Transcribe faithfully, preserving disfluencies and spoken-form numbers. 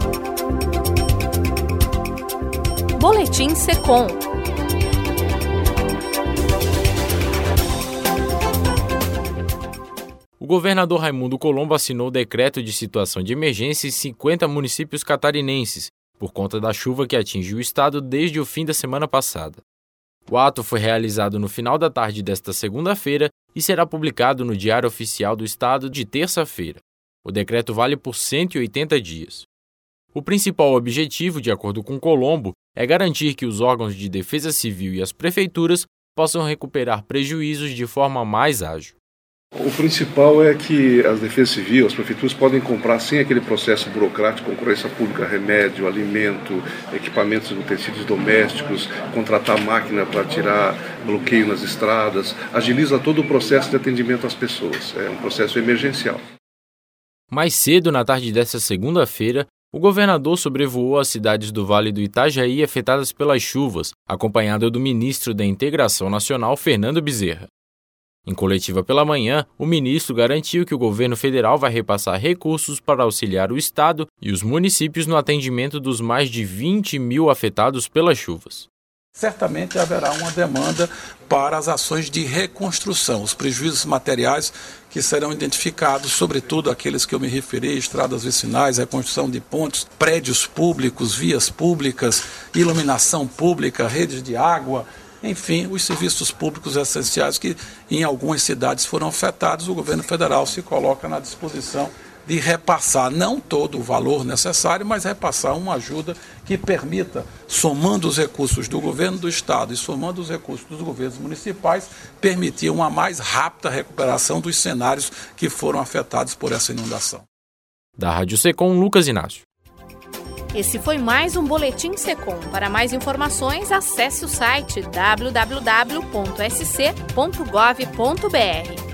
Boletim Secom. O governador Raimundo Colombo assinou o decreto de situação de emergência em cinquenta municípios catarinenses, por conta da chuva que atingiu o estado desde o fim da semana passada. O ato foi realizado no final da tarde desta segunda-feira e será publicado no Diário Oficial do Estado de terça-feira. O decreto vale por cento e oitenta dias. O principal objetivo, de acordo com Colombo, é garantir que os órgãos de defesa civil e as prefeituras possam recuperar prejuízos de forma mais ágil. O principal é que as defesas civis, as prefeituras podem comprar sem aquele processo burocrático, concorrência pública, remédio, alimento, equipamentos e utensílios domésticos, contratar máquina para tirar bloqueio nas estradas, agiliza todo o processo de atendimento às pessoas. É um processo emergencial. Mais cedo, na tarde desta segunda-feira, o governador sobrevoou as cidades do Vale do Itajaí afetadas pelas chuvas, acompanhado do ministro da Integração Nacional, Fernando Bezerra. Em coletiva pela manhã, o ministro garantiu que o governo federal vai repassar recursos para auxiliar o estado e os municípios no atendimento dos mais de vinte mil afetados pelas chuvas. Certamente haverá uma demanda para as ações de reconstrução, os prejuízos materiais que serão identificados, sobretudo aqueles que eu me referi, estradas vicinais, reconstrução de pontes, prédios públicos, vias públicas, iluminação pública, redes de água. Enfim, os serviços públicos essenciais que em algumas cidades foram afetados, o governo federal se coloca na disposição de repassar, não todo o valor necessário, mas repassar uma ajuda que permita, somando os recursos do governo do estado e somando os recursos dos governos municipais, permitir uma mais rápida recuperação dos cenários que foram afetados por essa inundação. Da Rádio Secom, Lucas Inácio. Esse foi mais um Boletim Secom. Para mais informações, acesse o site w w w ponto s c ponto gov ponto b r.